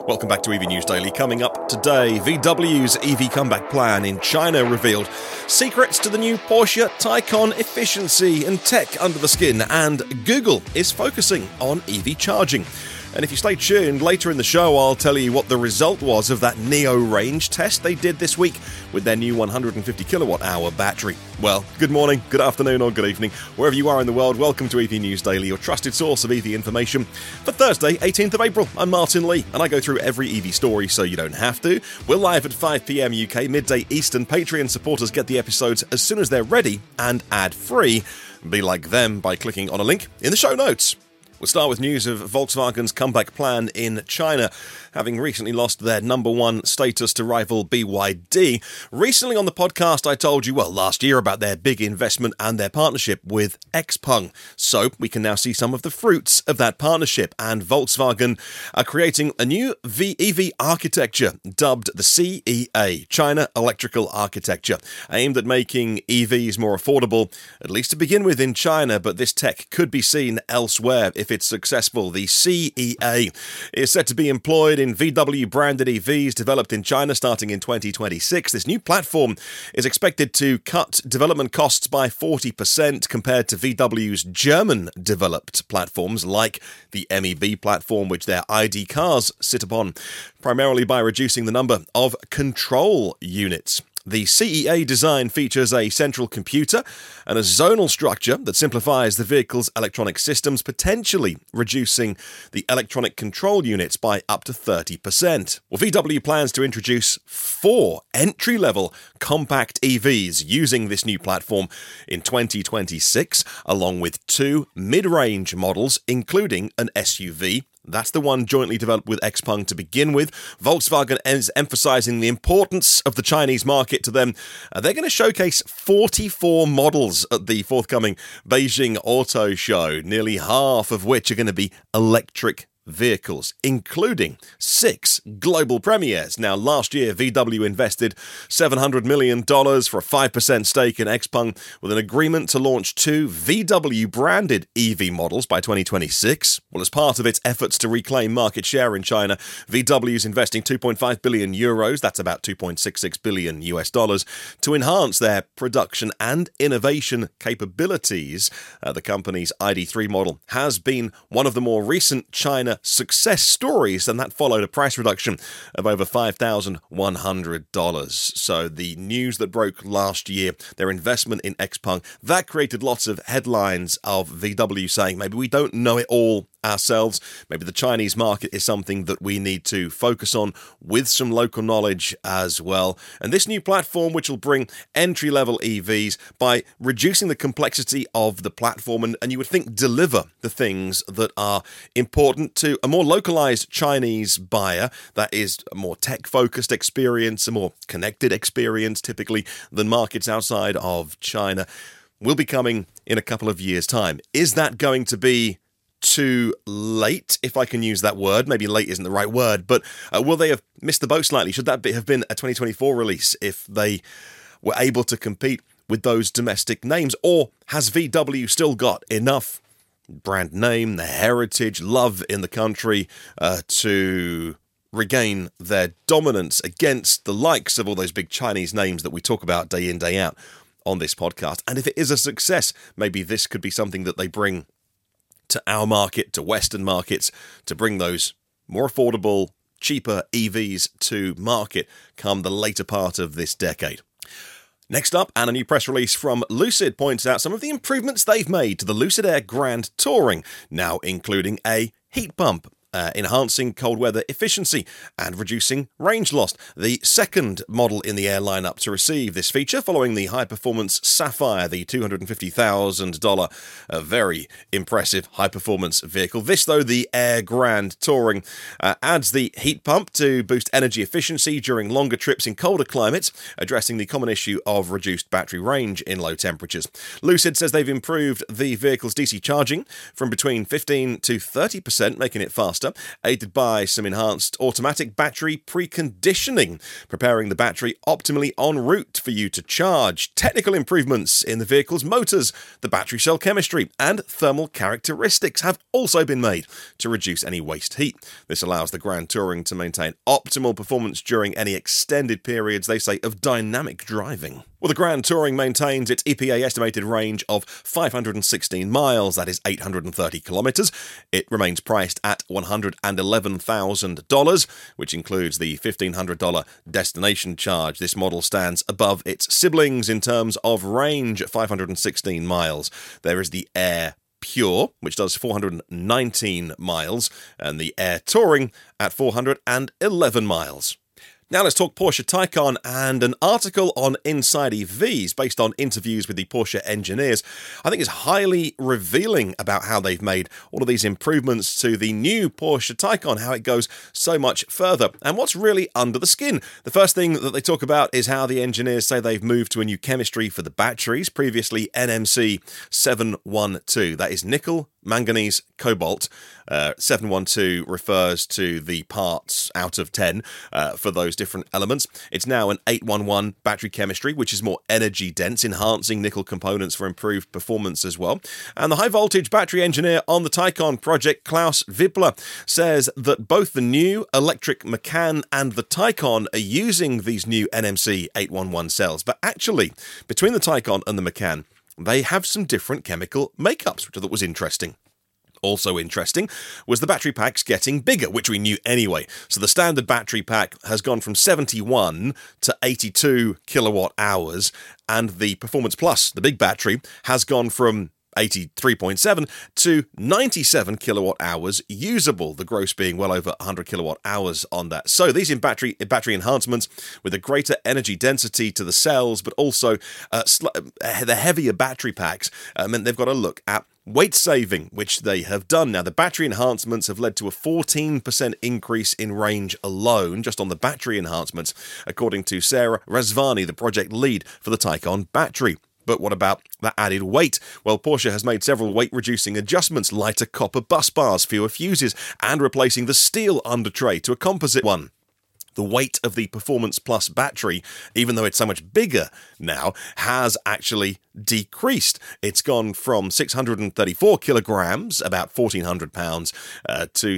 Welcome back to EV News Daily. Coming up today, VW's EV comeback plan in China revealed, secrets to the new Porsche Taycan efficiency and tech under the skin, and Google is focusing on EV charging. And if you stay tuned, later in the show I'll tell you what the result was of that Neo range test they did this week with their new 150 kilowatt hour battery. Well, good morning, good afternoon or good evening, wherever you are in the world, welcome to EV News Daily, your trusted source of EV information. For Thursday, 18th of April, I'm Martin Lee, and I go through every EV story so you don't have to. We're live at 5pm UK, midday Eastern. Patreon supporters get the episodes as soon as they're ready and ad-free. Be like them by clicking on a link in the show notes. We'll start with news of Volkswagen's comeback plan in China, having recently lost their number one status to rival BYD. Recently on the podcast, I told you, last year about their big investment and their partnership with XPeng. So we can now see some of the fruits of that partnership, and Volkswagen are creating a new EV architecture dubbed the CEA, China Electrical Architecture, aimed at making EVs more affordable, at least to begin with in China, but this tech could be seen elsewhere if it's successful. The CEA is set to be employed in VW-branded EVs developed in China starting in 2026. This new platform is expected to cut development costs by 40% compared to VW's German-developed platforms like the MEB platform, which their ID cars sit upon, primarily by reducing the number of control units. The CEA design features a central computer and a zonal structure that simplifies the vehicle's electronic systems, potentially reducing the electronic control units by up to 30%. Well, VW plans to introduce 4 entry-level compact EVs using this new platform in 2026, along with 2 mid-range models, including an SUV. That's the one jointly developed with XPeng to begin with. Volkswagen is emphasizing the importance of the Chinese market to them. They're going to showcase 44 models at the forthcoming Beijing Auto Show, nearly half of which are going to be electric vehicles, including 6 global premieres. Now, last year, VW invested $700 million for a 5% stake in XPeng with an agreement to launch 2 VW-branded EV models by 2026. Well, as part of its efforts to reclaim market share in China, VW is investing 2.5 billion euros, that's about $2.66 billion US dollars, to enhance their production and innovation capabilities. The company's ID.3 model has been one of the more recent China success stories, and that followed a price reduction of over $5,100. So the news that broke last year, their investment in XPeng, that created lots of headlines of VW saying maybe we don't know it all ourselves. Maybe the Chinese market is something that we need to focus on with some local knowledge as well. And this new platform, which will bring entry-level EVs by reducing the complexity of the platform and you would think deliver the things that are important to a more localized Chinese buyer, that is a more tech-focused experience, a more connected experience typically than markets outside of China, will be coming in a couple of years' time. Is that going to be too late, if I can use that word? Maybe late isn't the right word, but will they have missed the boat slightly? Should that have been a 2024 release if they were able to compete with those domestic names? Or has VW still got enough brand name, their heritage, love in the country to regain their dominance against the likes of all those big Chinese names that we talk about day in, day out on this podcast? And if it is a success, maybe this could be something that they bring to our market, to Western markets, to bring those more affordable, cheaper EVs to market come the later part of this decade. Next up, and a new press release from Lucid points out some of the improvements they've made to the Lucid Air Grand Touring, now including a heat pump, enhancing cold weather efficiency and reducing range loss. The second model in the Air lineup to receive this feature, following the high-performance Sapphire, the $250,000 very impressive high-performance vehicle. This, though, the Air Grand Touring, adds the heat pump to boost energy efficiency during longer trips in colder climates, addressing the common issue of reduced battery range in low temperatures. Lucid says they've improved the vehicle's DC charging from between 15 to 30%, making it faster faster, aided by some enhanced automatic battery preconditioning, preparing the battery optimally en route for you to charge. Technical improvements in the vehicle's motors, the battery cell chemistry, and thermal characteristics have also been made to reduce any waste heat. This allows the Grand Touring to maintain optimal performance during any extended periods, they say, of dynamic driving. Well, the Grand Touring maintains its EPA estimated range of 516 miles, that is 830 kilometres. It remains priced at $111,000, which includes the $1,500 destination charge. This model stands above its siblings in terms of range at 516 miles. There is the Air Pure, which does 419 miles, and the Air Touring at 411 miles. Now let's talk Porsche Taycan, and an article on Inside EVs based on interviews with the Porsche engineers I think is highly revealing about how they've made all of these improvements to the new Porsche Taycan, how it goes so much further, and what's really under the skin. The first thing that they talk about is how the engineers say they've moved to a new chemistry for the batteries, previously NMC 712. That is nickel, manganese, cobalt. 712 refers to the parts out of 10 for those different elements. It's now an 811 battery chemistry, which is more energy dense, enhancing nickel components for improved performance as well. And the high voltage battery engineer on the Taycan project, Klaus Wippler, says that both the new electric Macan and the Taycan are using these new NMC 811 cells. But actually, between the Taycan and the Macan, they have some different chemical makeups, which I thought was interesting. Also interesting was the battery packs getting bigger, which we knew anyway. So the standard battery pack has gone from 71 to 82 kilowatt hours, and the Performance Plus, the big battery, has gone from 83.7 to 97 kilowatt hours usable, the gross being well over 100 kilowatt hours on that. So these battery enhancements with a greater energy density to the cells, but also the heavier battery packs meant they've got to look at weight saving, which they have done. Now, the battery enhancements have led to a 14% increase in range alone, just on the battery enhancements, according to Sarah Razvani, the project lead for the Taycan battery. But what about that added weight? Well, Porsche has made several weight-reducing adjustments, lighter copper bus bars, fewer fuses, and replacing the steel under tray to a composite one. The weight of the Performance Plus battery, even though it's so much bigger now, has actually decreased. It's gone from 634 kilograms, about 1,400 pounds, to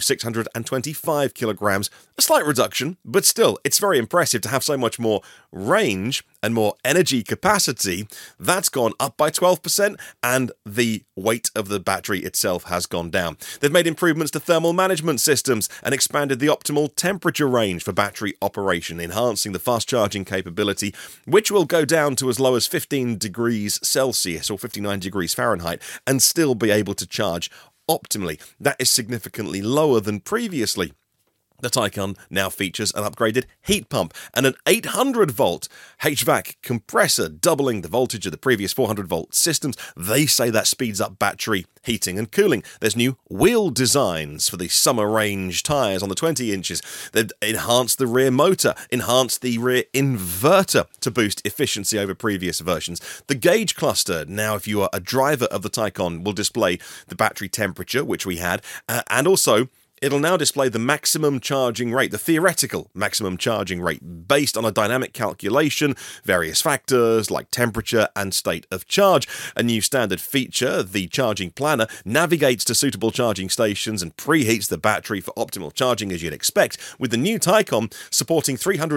625 kilograms. A slight reduction, but still, it's very impressive to have so much more range and more energy capacity. That's gone up by 12%, and the weight of the battery itself has gone down. They've made improvements to thermal management systems and expanded the optimal temperature range for battery operation, enhancing the fast charging capability, which will go down to as low as 15 degrees Celsius or 59 degrees Fahrenheit and still be able to charge optimally. That is significantly lower than previously. The Taycan now features an upgraded heat pump and an 800-volt HVAC compressor, doubling the voltage of the previous 400-volt systems. They say that speeds up battery heating and cooling. There's new wheel designs for the summer range tyres on the 20 inches. They've enhanced the rear motor, enhanced the rear inverter to boost efficiency over previous versions. The gauge cluster, now if you are a driver of the Taycan, will display the battery temperature, which we had, and also it'll now display the maximum charging rate, the theoretical maximum charging rate, based on a dynamic calculation, various factors like temperature and state of charge. A new standard feature, the Charging Planner, navigates to suitable charging stations and preheats the battery for optimal charging as you'd expect, with the new Taycan supporting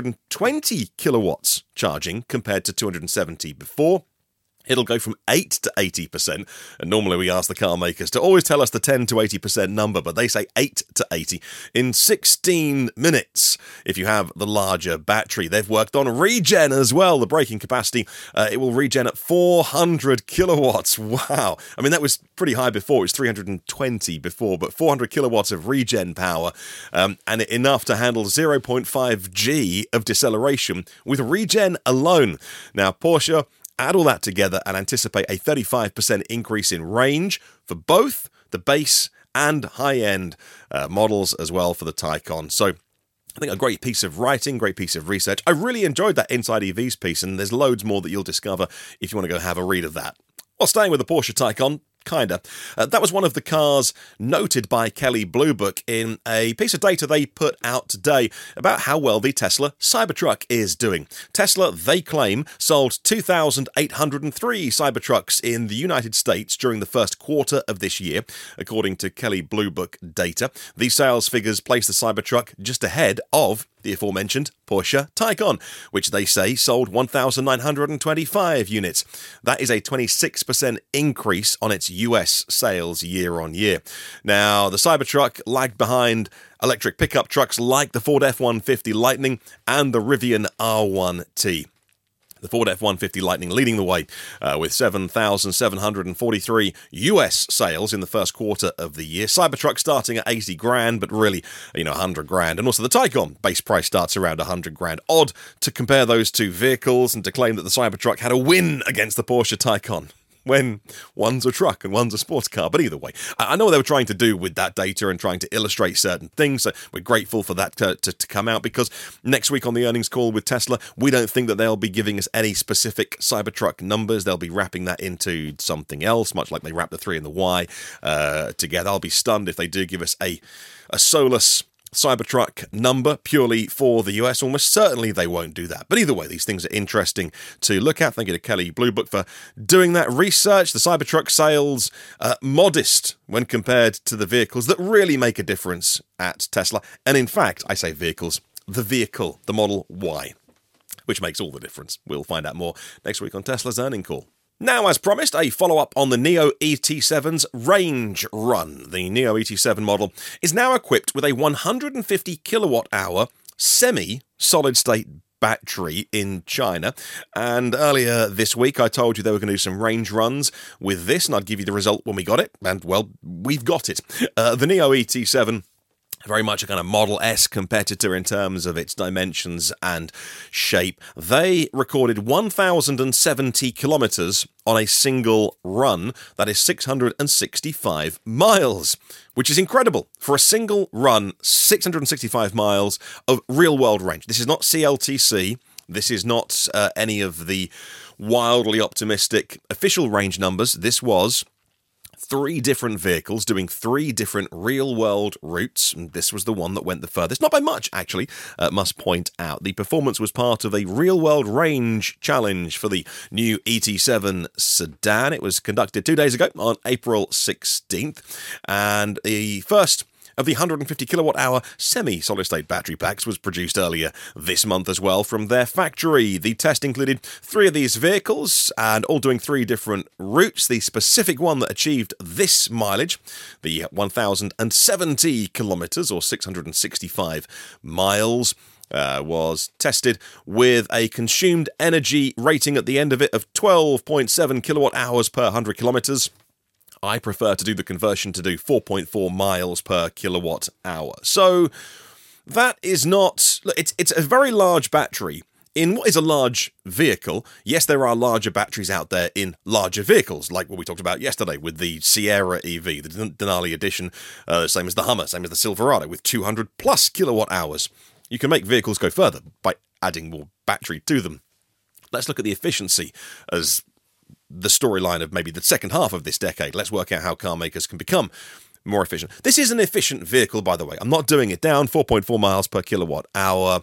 320 kilowatts charging compared to 270 before. It'll go from 8 to 80%, and normally we ask the car makers to always tell us the 10 to 80% number, but they say 8 to 80 in 16 minutes if you have the larger battery. They've worked on regen as well, the braking capacity. It will regen at 400 kilowatts. Wow. I mean, that was pretty high before. It was 320 before, but 400 kilowatts of regen power, and enough to handle 0.5 G of deceleration with regen alone. Now, Porsche add all that together and anticipate a 35% increase in range for both the base and high-end models as well for the Taycan. So I think a great piece of writing, great piece of research. I really enjoyed that Inside EVs piece, and there's loads more that you'll discover if you want to go have a read of that. Well, staying with the Porsche Taycan, kinda. That was one of the cars noted by Kelley Blue Book in a piece of data they put out today about how well the Tesla Cybertruck is doing. Tesla, they claim, sold 2,803 Cybertrucks in the United States during the first quarter of this year, according to Kelley Blue Book data. These sales figures place the Cybertruck just ahead of the aforementioned Porsche Taycan, which they say sold 1,925 units. That is a 26% increase on its US sales year on year. Now, the Cybertruck lagged behind electric pickup trucks like the Ford F-150 Lightning and the Rivian R1T. The Ford F-150 Lightning leading the way with 7,743 US sales in the first quarter of the year. Cybertruck starting at 80 grand, but really, 100 grand. And also the Taycan base price starts around 100 grand. Odd to compare those two vehicles and to claim that the Cybertruck had a win against the Porsche Taycan, when one's a truck and one's a sports car. But either way, I know what they were trying to do with that data and trying to illustrate certain things, so we're grateful for that to come out, because next week on the earnings call with Tesla, we don't think that they'll be giving us any specific Cybertruck numbers. They'll be wrapping that into something else, much like they wrap the 3 and the Y together. I'll be stunned if they do give us a soulless Cybertruck number purely for the US. Almost certainly they won't do that. But either way, these things are interesting to look at. Thank you to Kelley Blue Book for doing that research. The Cybertruck sales, modest when compared to the vehicles that really make a difference at Tesla. And in fact, I say vehicles, the vehicle, the Model Y, which makes all the difference. We'll find out more next week on Tesla's earnings call. Now, as promised, a follow-up on the NIO ET7's range run. The NIO ET7 model is now equipped with a 150 kilowatt-hour semi-solid-state battery in China. And earlier this week, I told you they were going to do some range runs with this, and I'd give you the result when we got it. And, well, we've got it. The NIO ET7, very much a kind of Model S competitor in terms of its dimensions and shape. They recorded 1,070 kilometers on a single run. That is 665 miles, which is incredible. For a single run, 665 miles of real-world range. This is not CLTC. This is not any of the wildly optimistic official range numbers. This was 3 different vehicles doing 3 different real-world routes, and this was the one that went the furthest. Not by much, actually, must point out. The performance was part of a real-world range challenge for the new ET7 sedan. It was conducted 2 days ago on April 16th, and the first of the 150 kilowatt-hour semi-solid-state battery packs was produced earlier this month as well from their factory. The test included 3 of these vehicles, and all doing 3 different routes. The specific one that achieved this mileage, the 1,070 kilometers, or 665 miles, was tested with a consumed energy rating at the end of it of 12.7 kilowatt-hours per 100 kilometers. I prefer to do the conversion to do 4.4 miles per kilowatt hour. So that is not... It's a very large battery in what is a large vehicle. Yes, there are larger batteries out there in larger vehicles, like what we talked about yesterday with the Sierra EV, the Denali Edition, same as the Hummer, same as the Silverado, with 200 plus kilowatt hours. You can make vehicles go further by adding more battery to them. Let's look at the efficiency as the storyline of maybe the second half of this decade. Let's work out how car makers can become more efficient. This is an efficient vehicle, by the way. I'm not doing it down. 4.4 miles per kilowatt hour,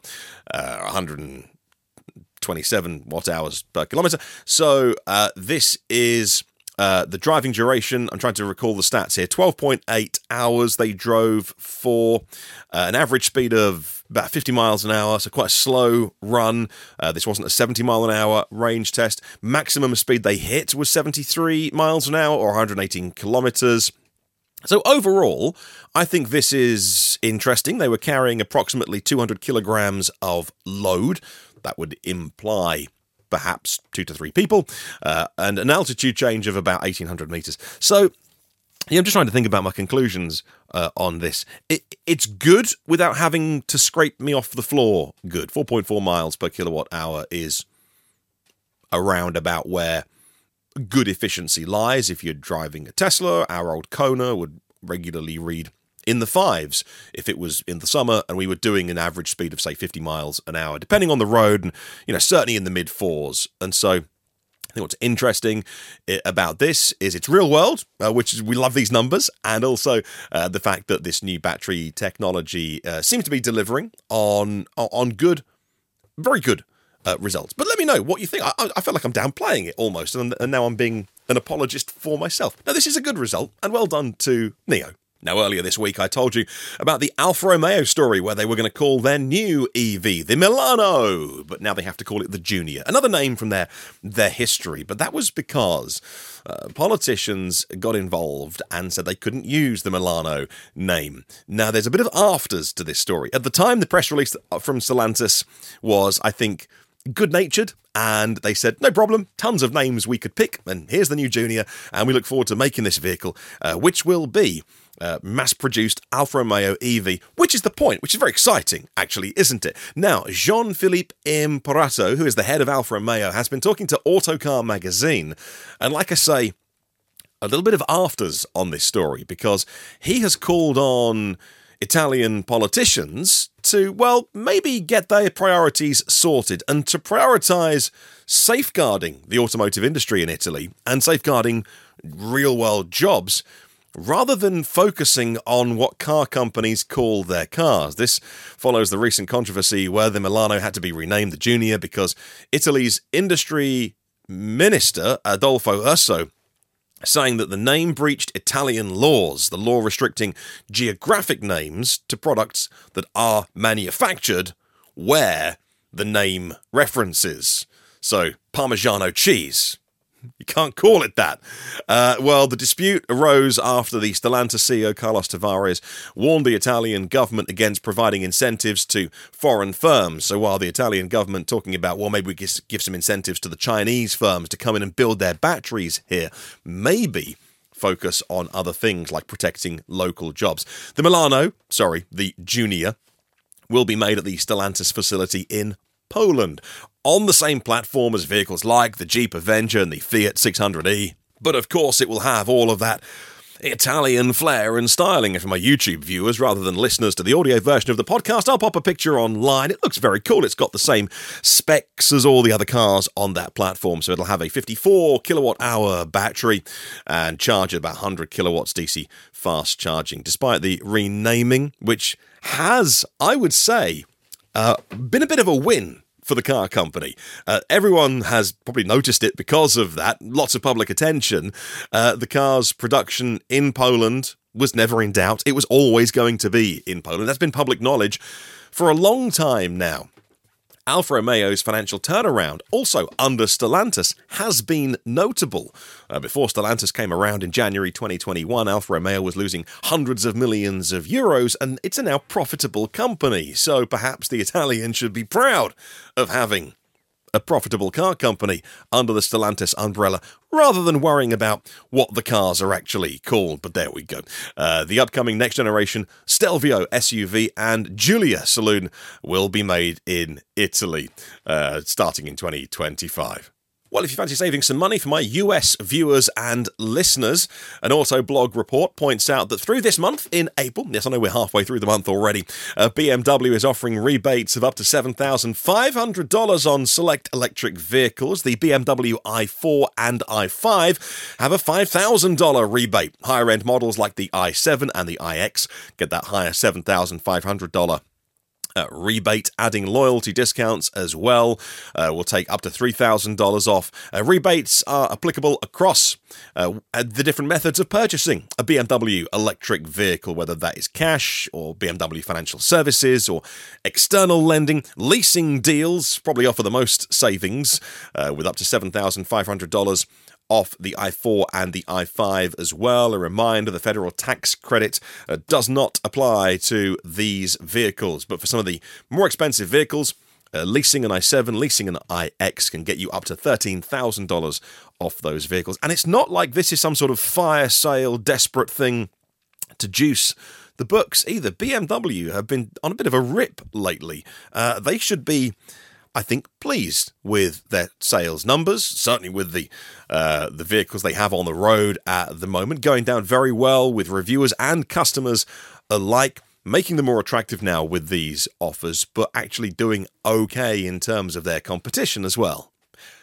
127 watt hours per kilometer. So this is the driving duration. I'm trying to recall the stats here. 12.8 hours they drove for an average speed of about 50 miles an hour, so quite a slow run. This wasn't a 70 mile an hour range test. Maximum speed they hit was 73 miles an hour, or 118 kilometers. So overall, I think this is interesting. They were carrying approximately 200 kilograms of load. That would imply perhaps 2 to 3 people, and an altitude change of about 1,800 meters. So yeah, I'm just trying to think about my conclusions on this. It's good without having to scrape me off the floor good. 4.4 miles per kilowatt hour is around about where good efficiency lies. If you're driving a Tesla, our old Kona would regularly read in the 5s if it was in the summer and we were doing an average speed of, say, 50 miles an hour, depending on the road, and certainly in the mid 4s. And so I think what's interesting about this is it's real world, which is, we love these numbers, and also the fact that this new battery technology seems to be delivering on good, very good results. But let me know what you think. I feel like I'm downplaying it almost, and now I'm being an apologist for myself. Now, this is a good result, and well done to NIO. Now, earlier this week, I told you about the Alfa Romeo story where they were going to call their new EV the Milano, but now they have to call it the Junior. Another name from their history, but that was because politicians got involved and said they couldn't use the Milano name. Now, there's a bit of afters to this story. At the time, the press release from Stellantis was, I think, good-natured, and they said, no problem, tons of names we could pick, and here's the new Junior, and we look forward to making this vehicle, which will be mass-produced Alfa Romeo EV, which is the point, which is very exciting, actually, isn't it? Now, Jean-Philippe Imparato, who is the head of Alfa Romeo, has been talking to Autocar magazine, and like I say, a little bit of afters on this story, because he has called on Italian politicians to, well, maybe get their priorities sorted and to prioritise safeguarding the automotive industry in Italy and safeguarding real-world jobs, rather than focusing on what car companies call their cars. This follows the recent controversy where the Milano had to be renamed the Junior because Italy's industry minister, Adolfo Urso, saying that the name breached Italian laws, the law restricting geographic names to products that are manufactured where the name references. So, Parmigiano cheese. You can't call it that. Well, the dispute arose after the Stellantis CEO Carlos Tavares warned the Italian government against providing incentives to foreign firms. So while the Italian government talking about, well, maybe we give some incentives to the Chinese firms to come in and build their batteries here, maybe focus on other things like protecting local jobs. The Junior, will be made at the Stellantis facility in Poland, on the same platform as vehicles like the Jeep Avenger and the Fiat 600e. But of course it will have all of that Italian flair and styling. And for my YouTube viewers, rather than listeners to the audio version of the podcast, I'll pop a picture online. It looks very cool. It's got the same specs as all the other cars on that platform. So it'll have a 54 kilowatt hour battery and charge at about 100 kilowatts DC fast charging. Despite the renaming, which has, I would say, been a bit of a win for the car company. Everyone has probably noticed it because of that. Lots of public attention. The car's production in Poland was never in doubt. It was always going to be in Poland. That's been public knowledge for a long time now. Alfa Romeo's financial turnaround, also under Stellantis, has been notable. Before Stellantis came around in January 2021, Alfa Romeo was losing hundreds of millions of euros, and it's a now profitable company. So perhaps the Italians should be proud of having a profitable car company under the Stellantis umbrella, rather than worrying about what the cars are actually called. But there we go. The upcoming next generation Stelvio SUV and Giulia saloon will be made in Italy, starting in 2025. Well, if you fancy saving some money for my US viewers and listeners, an Autoblog report points out that through this month in April, yes, I know we're halfway through the month already, BMW is offering rebates of up to $7,500 on select electric vehicles. The BMW i4 and i5 have a $5,000 rebate. Higher-end models like the i7 and the iX get that higher $7,500 rebate. Adding loyalty discounts as well will take up to $3,000 off. Rebates are applicable across the different methods of purchasing a BMW electric vehicle, whether that is cash or BMW Financial Services or external lending. Leasing deals probably offer the most savings, with up to $7,500 off the i4 and the i5 as well. A reminder, the federal tax credit does not apply to these vehicles, but for some of the more expensive vehicles, leasing an i7, leasing an iX can get you up to $13,000 off those vehicles. And it's not like this is some sort of fire sale, desperate thing to juice the books either. BMW have been on a bit of a rip lately. They should be, I think, pleased with their sales numbers, certainly with the vehicles they have on the road at the moment, going down very well with reviewers and customers alike, making them more attractive now with these offers, but actually doing okay in terms of their competition as well.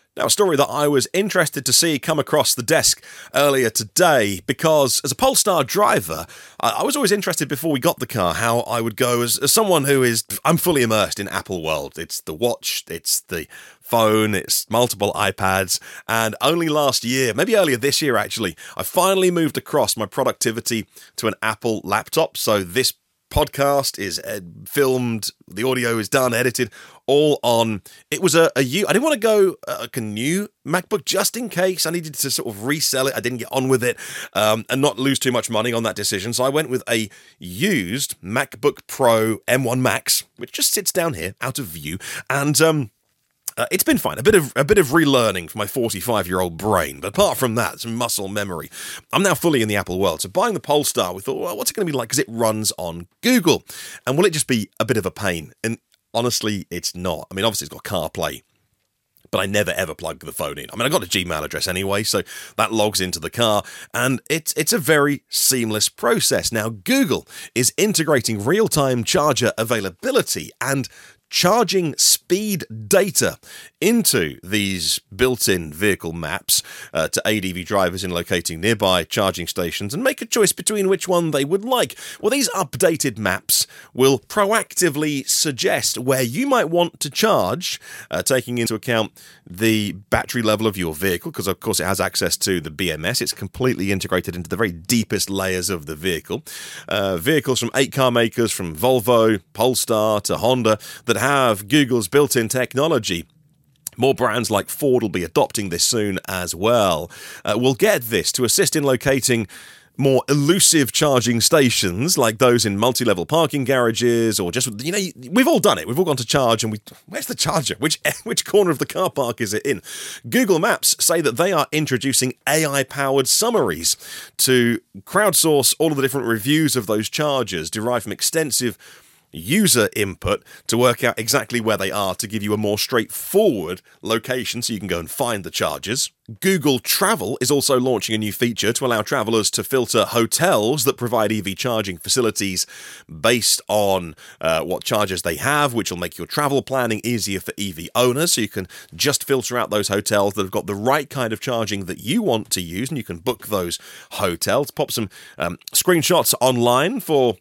Now, a story that I was interested to see come across the desk earlier today, because as a Polestar driver, I was always interested before we got the car how I would go as someone I'm fully immersed in Apple world. It's the watch, it's the phone, it's multiple iPads, and only last year, maybe earlier this year actually, I finally moved across my productivity to an Apple laptop. So this podcast is filmed, the audio is done, edited, all on. It was I didn't want to go like a new MacBook just in case I needed to sort of resell it. I didn't get on with it and not lose too much money on that decision. So I went with a used MacBook Pro M1 Max, which just sits down here out of view, and it's been fine. A bit of relearning for my 45-year-old brain, but apart from that, it's muscle memory. I'm now fully in the Apple world. So buying the Polestar, we thought, well, what's it going to be like? Because it runs on Google, and will it just be a bit of a pain? And honestly, it's not. I mean, obviously it's got CarPlay, but I never ever plug the phone in. I mean, I got a Gmail address anyway, so that logs into the car, and it's a very seamless process. Now, Google is integrating real-time charger availability and charging speed data into these built-in vehicle maps to aid EV drivers in locating nearby charging stations and make a choice between which one they would like. Well, these updated maps will proactively suggest where you might want to charge, taking into account the battery level of your vehicle, because of course it has access to the BMS. It's completely integrated into the very deepest layers of the vehicle. Vehicles from 8 car makers, from Volvo, Polestar to Honda, that have Google's built-in technology. More brands like Ford will be adopting this soon as well. We'll get this to assist in locating more elusive charging stations like those in multi-level parking garages, or just, we've all done it. We've all gone to charge and where's the charger? Which corner of the car park is it in? Google Maps say that they are introducing AI-powered summaries to crowdsource all of the different reviews of those chargers derived from extensive user input to work out exactly where they are, to give you a more straightforward location so you can go and find the chargers. Google Travel is also launching a new feature to allow travelers to filter hotels that provide EV charging facilities based on what chargers they have, which will make your travel planning easier for EV owners. So you can just filter out those hotels that have got the right kind of charging that you want to use, and you can book those hotels. Pop some screenshots online for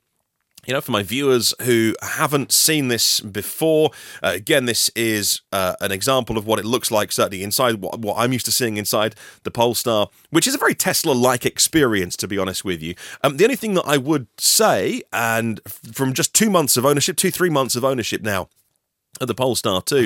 my viewers who haven't seen this before. Again, this is an example of what it looks like, certainly inside what I'm used to seeing inside the Polestar, which is a very Tesla-like experience, to be honest with you. The only thing that I would say, and from just 3 months of ownership now of the Polestar 2,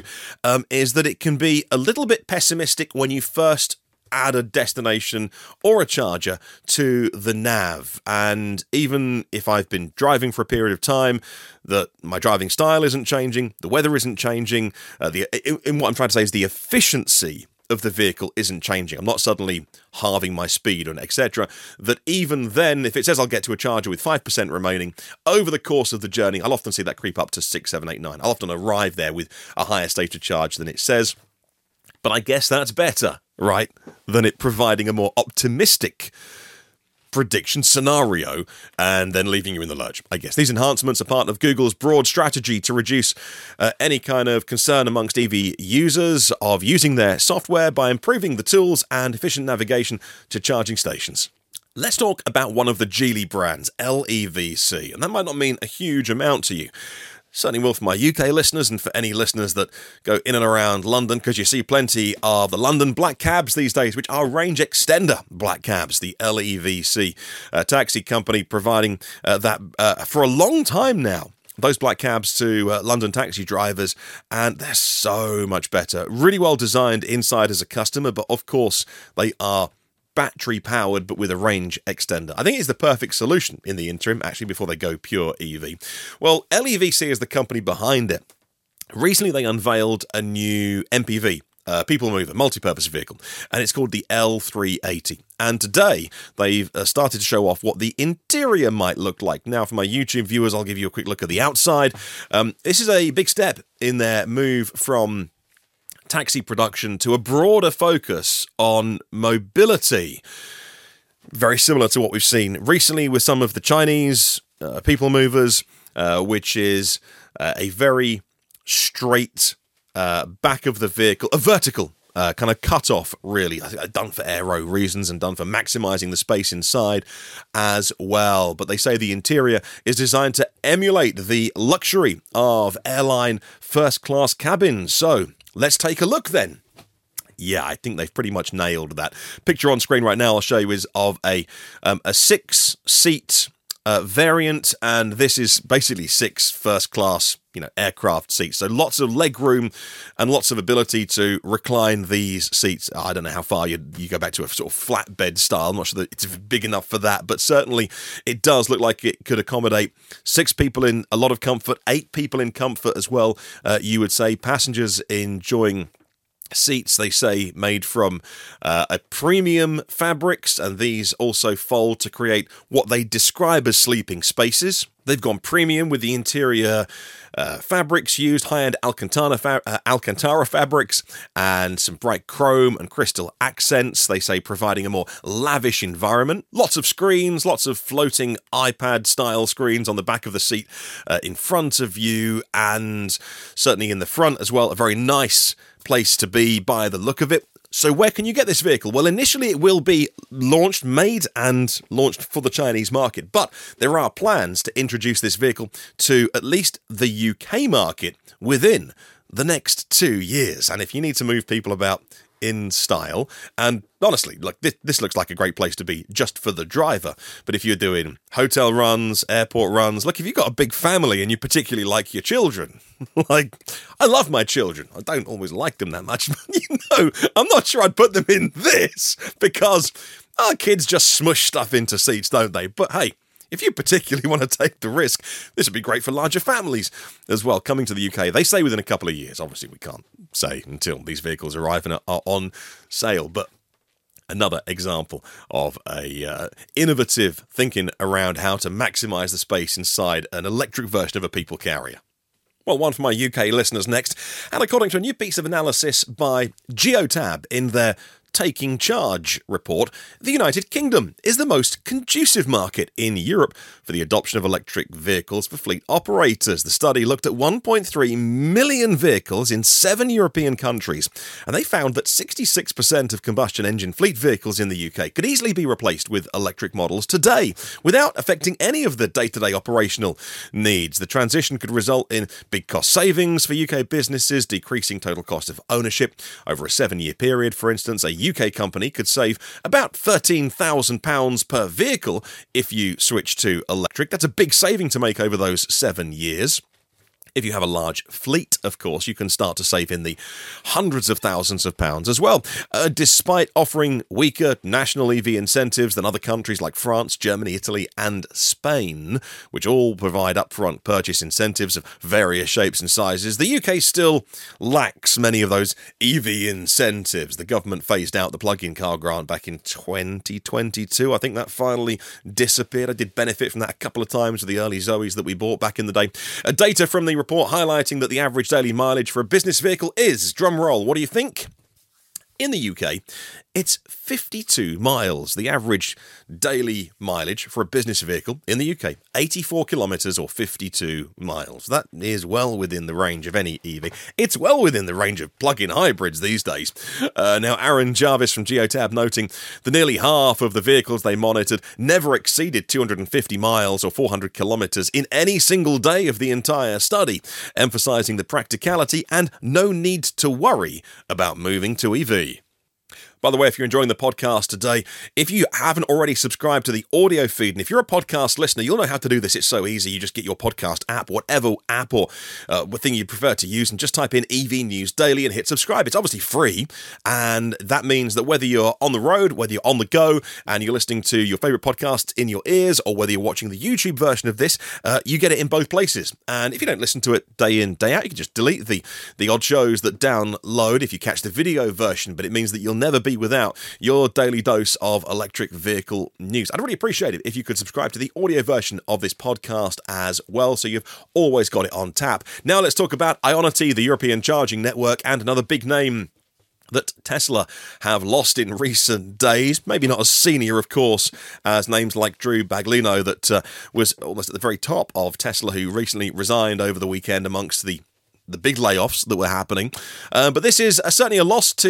is that it can be a little bit pessimistic when you first add a destination or a charger to the nav. And even if I've been driving for a period of time, that my driving style isn't changing, the weather isn't changing, what I'm trying to say is the efficiency of the vehicle isn't changing. I'm not suddenly halving my speed and etc. That even then, if it says I'll get to a charger with 5% remaining, over the course of the journey, I'll often see that creep up to 6, 7, 8, 9. I'll often arrive there with a higher state of charge than it says. But I guess that's better, right, than it providing a more optimistic prediction scenario and then leaving you in the lurch, I guess. These enhancements are part of Google's broad strategy to reduce any kind of concern amongst EV users of using their software by improving the tools and efficient navigation to charging stations. Let's talk about one of the Geely brands, LEVC, and that might not mean a huge amount to you. Certainly will for my UK listeners and for any listeners that go in and around London, because you see plenty of the London black cabs these days, which are range extender black cabs, the LEVC taxi company providing that for a long time now. Those black cabs to London taxi drivers, and they're so much better. Really well designed inside as a customer, but of course they are battery powered but with a range extender. I think it's the perfect solution in the interim, actually, before they go pure EV. Well, LEVC is the company behind it. Recently they unveiled a new MPV, people mover, multi-purpose vehicle, and it's called the L380. And today they've started to show off what the interior might look like. Now, for my YouTube viewers, I'll give you a quick look at the outside. This is a big step in their move from taxi production to a broader focus on mobility. Very similar to what we've seen recently with some of the Chinese people movers, which is a very straight back of the vehicle, a vertical kind of cut off, really. I think done for aero reasons and done for maximising the space inside as well. But they say the interior is designed to emulate the luxury of airline first-class cabins. So let's take a look then. Yeah, I think they've pretty much nailed that. Picture on screen right now I'll show you is of a 6-seat variant, and this is basically 6 first-class, aircraft seats. So lots of leg room and lots of ability to recline these seats. I don't know how far you go back to a sort of flatbed style. I'm not sure that it's big enough for that, but certainly it does look like it could accommodate 6 people in a lot of comfort, 8 people in comfort as well. You would say passengers enjoying seats, they say, made from a premium fabrics, and these also fold to create what they describe as sleeping spaces. They've gone premium with the interior fabrics used, high-end Alcantara fabrics, and some bright chrome and crystal accents, they say, providing a more lavish environment. Lots of screens, lots of floating iPad-style screens on the back of the seat in front of you, and certainly in the front as well, a very nice place to be by the look of it. So where can you get this vehicle? Well, initially it will be made and launched for the Chinese market, but there are plans to introduce this vehicle to at least the UK market within the next 2 years. And if you need to move people about in style, and honestly, look, this looks like a great place to be just for the driver, but if you're doing hotel runs, airport runs, look, if you've got a big family and you particularly like your children, like, I love my children, I don't always like them that much, but I'm not sure I'd put them in this, because our kids just smush stuff into seats, don't they? But hey, if you particularly want to take the risk, this would be great for larger families as well. Coming to the UK, they say within a couple of years. Obviously, we can't say until these vehicles arrive and are on sale. But another example of a innovative thinking around how to maximise the space inside an electric version of a people carrier. Well, one for my UK listeners next. And according to a new piece of analysis by Geotab in their Taking Charge report, the United Kingdom is the most conducive market in Europe for the adoption of electric vehicles for fleet operators. The study looked at 1.3 million vehicles in 7 European countries, and they found that 66% of combustion engine fleet vehicles in the UK could easily be replaced with electric models today, without affecting any of the day-to-day operational needs. The transition could result in big cost savings for UK businesses, decreasing total cost of ownership. Over a 7-year period, for instance, a UK company could save about £13,000 per vehicle if you switch to electric. That's a big saving to make over those 7 years. If you have a large fleet, of course, you can start to save in the hundreds of thousands of pounds as well. Despite offering weaker national EV incentives than other countries like France, Germany, Italy, and Spain, which all provide upfront purchase incentives of various shapes and sizes, the UK still lacks many of those EV incentives. The government phased out the plug-in car grant back in 2022. I think that finally disappeared. I did benefit from that a couple of times with the early Zoes that we bought back in the day. Data from the report highlighting that the average daily mileage for a business vehicle is, drum roll, what do you think? In the UK, it's 52 miles, the average daily mileage for a business vehicle in the UK. 84 kilometres or 52 miles. That is well within the range of any EV. It's well within the range of plug-in hybrids these days. Now, Aaron Jarvis from Geotab noting that nearly half of the vehicles they monitored never exceeded 250 miles or 400 kilometres in any single day of the entire study, emphasising the practicality and no need to worry about moving to EV. By the way, if you're enjoying the podcast today, if you haven't already subscribed to the audio feed, and if you're a podcast listener, you'll know how to do this. It's so easy. You just get your podcast app, whatever app or thing you prefer to use, and just type in EV News Daily and hit subscribe. It's obviously free, and that means that whether you're on the road, whether you're on the go, and you're listening to your favourite podcasts in your ears, or whether you're watching the YouTube version of this, you get it in both places. And if you don't listen to it day in, day out, you can just delete the odd shows that download if you catch the video version, but it means that you'll never be without your daily dose of electric vehicle news. I'd really appreciate it if you could subscribe to the audio version of this podcast as well, so you've always got it on tap. Now let's talk about Ionity, the European charging network, and another big name that Tesla have lost in recent days. Maybe not as senior, of course, as names like Drew Baglino, that was almost at the very top of Tesla, who recently resigned over the weekend amongst the big layoffs that were happening. But this is certainly a loss to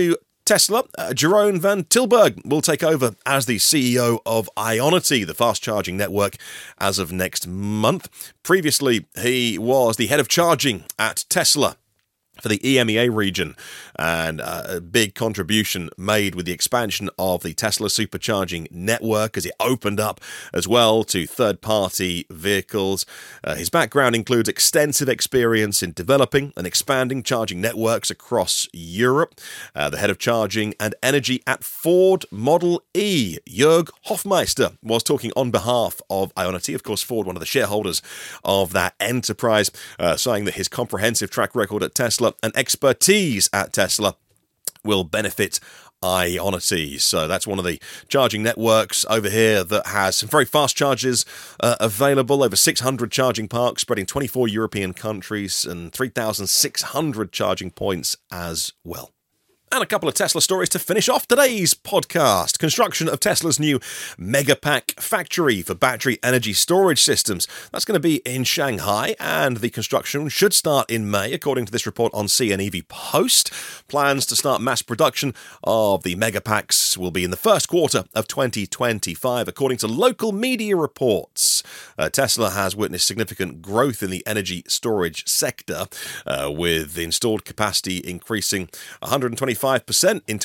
Tesla, Jeroen van Tilburg will take over as the CEO of Ionity, the fast-charging network, as of next month. Previously, he was the head of charging at Tesla for the EMEA region, and a big contribution made with the expansion of the Tesla supercharging network as it opened up as well to third-party vehicles. His background includes extensive experience in developing and expanding charging networks across Europe. The head of charging and energy at Ford Model E, Jörg Hofmeister, was talking on behalf of Ionity. Of course, Ford, one of the shareholders of that enterprise, saying that his comprehensive track record at Tesla and expertise at Tesla will benefit Ionity. So that's one of the charging networks over here that has some very fast chargers available, over 600 charging parks spreading 24 European countries and 3,600 charging points as well. And a couple of Tesla stories to finish off today's podcast. Construction of Tesla's new Megapack factory for battery energy storage systems. That's going to be in Shanghai, and the construction should start in May, according to this report on CNEV Post. Plans to start mass production of the Megapacks will be in the first quarter of 2025, according to local media reports. Tesla has witnessed significant growth in the energy storage sector, with the installed capacity increasing 125% in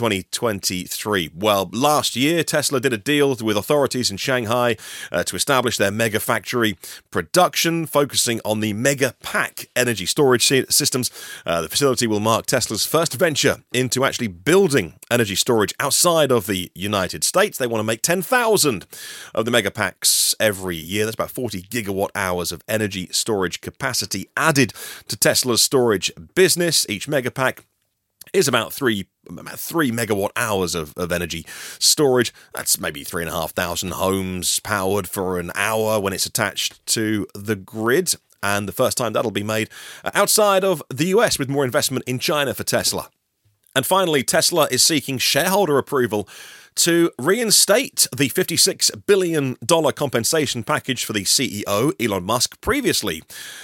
2023. Well, last year, Tesla did a deal with authorities in Shanghai to establish their mega factory production, focusing on the Megapack energy storage systems. The facility will mark Tesla's first venture into actually building energy storage outside of the United States. They want to make 10,000 of the Megapacks every year. That's about 40 gigawatt hours of energy storage capacity added to Tesla's storage business. Each Megapack is about 3 megawatt hours of energy storage. That's maybe 3,500 homes powered for an hour when it's attached to the grid. And the first time that'll be made outside of the US, with more investment in China for Tesla. And finally, Tesla is seeking shareholder approval to reinstate the $56 billion compensation package for the CEO, Elon Musk, previously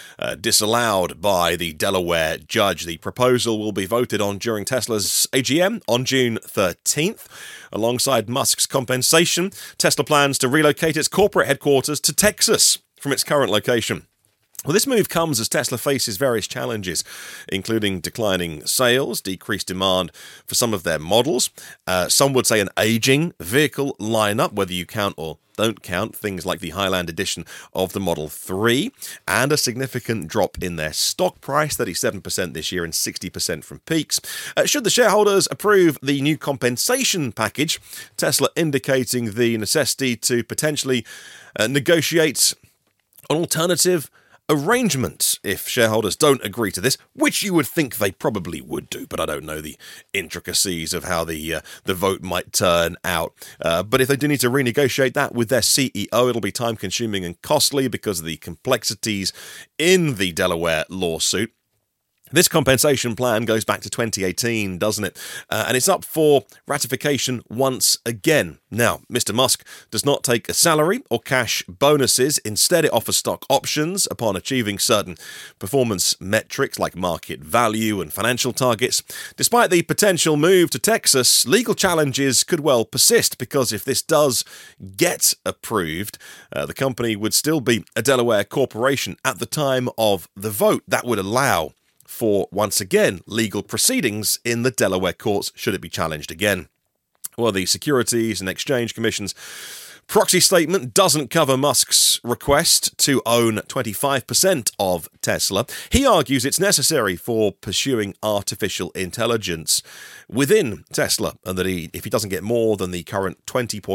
disallowed by the Delaware judge. The proposal will be voted on during Tesla's AGM on June 13th. Alongside Musk's compensation, Tesla plans to relocate its corporate headquarters to Texas from its current location. Well, this move comes as Tesla faces various challenges, including declining sales, decreased demand for some of their models. Some would say an aging vehicle lineup, whether you count or don't count things like the Highland edition of the Model 3, and a significant drop in their stock price, 37% this year and 60% from peaks. Should the shareholders approve the new compensation package, Tesla indicating the necessity to potentially negotiate an alternative arrangement if shareholders don't agree to this, which you would think they probably would do, but I don't know the intricacies of how the vote might turn out. But if they do need to renegotiate that with their CEO, it'll be time-consuming and costly because of the complexities in the Delaware lawsuit. This compensation plan goes back to 2018, doesn't it? And it's up for ratification once again. Now, Mr. Musk does not take a salary or cash bonuses. Instead, it offers stock options upon achieving certain performance metrics like market value and financial targets. Despite the potential move to Texas, legal challenges could well persist, because if this does get approved, the company would still be a Delaware corporation at the time of the vote. That would allow for, once again, legal proceedings in the Delaware courts should it be challenged again. Well, the Securities and Exchange Commission's proxy statement doesn't cover Musk's request to own 25% of Tesla. He argues it's necessary for pursuing artificial intelligence within Tesla, and that if he doesn't get more than the current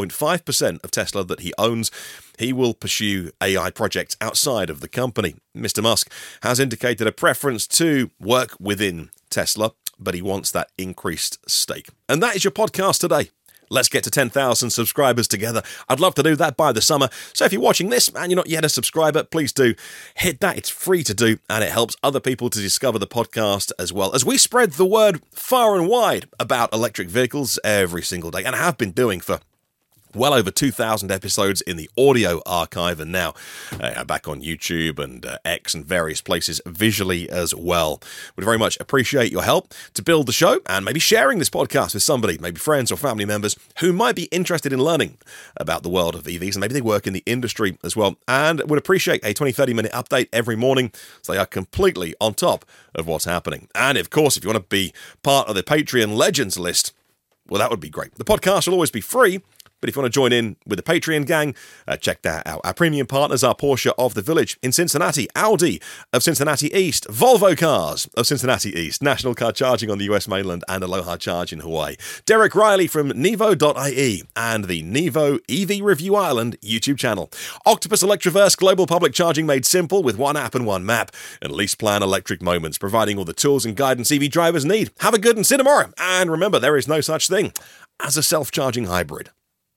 20.5% of Tesla that he owns, he will pursue AI projects outside of the company. Mr. Musk has indicated a preference to work within Tesla, but he wants that increased stake. And that is your podcast today. Let's get to 10,000 subscribers together. I'd love to do that by the summer. So if you're watching this and you're not yet a subscriber, please do hit that. It's free to do, and it helps other people to discover the podcast as well, as we spread the word far and wide about electric vehicles every single day, and have been doing for Well over 2,000 episodes in the audio archive, and now back on YouTube and X and various places visually as well. Would very much appreciate your help to build the show and maybe sharing this podcast with somebody, maybe friends or family members who might be interested in learning about the world of EVs, and maybe they work in the industry as well, and would appreciate a 20-30 minute update every morning so they are completely on top of what's happening. And of course, if you want to be part of the Patreon Legends list, well, that would be great. The podcast will always be free, but if you want to join in with the Patreon gang, check that out. Our premium partners are Porsche of the Village in Cincinnati, Audi of Cincinnati East, Volvo Cars of Cincinnati East, National Car Charging on the US mainland, and Aloha Charge in Hawaii, Derek Riley from Nevo.ie, and the Nevo EV Review Ireland YouTube channel. Octopus Electroverse Global Public Charging made simple with one app and one map, and LeasePlan Electric Moments, providing all the tools and guidance EV drivers need. Have a good and see you tomorrow. And remember, there is no such thing as a self-charging hybrid.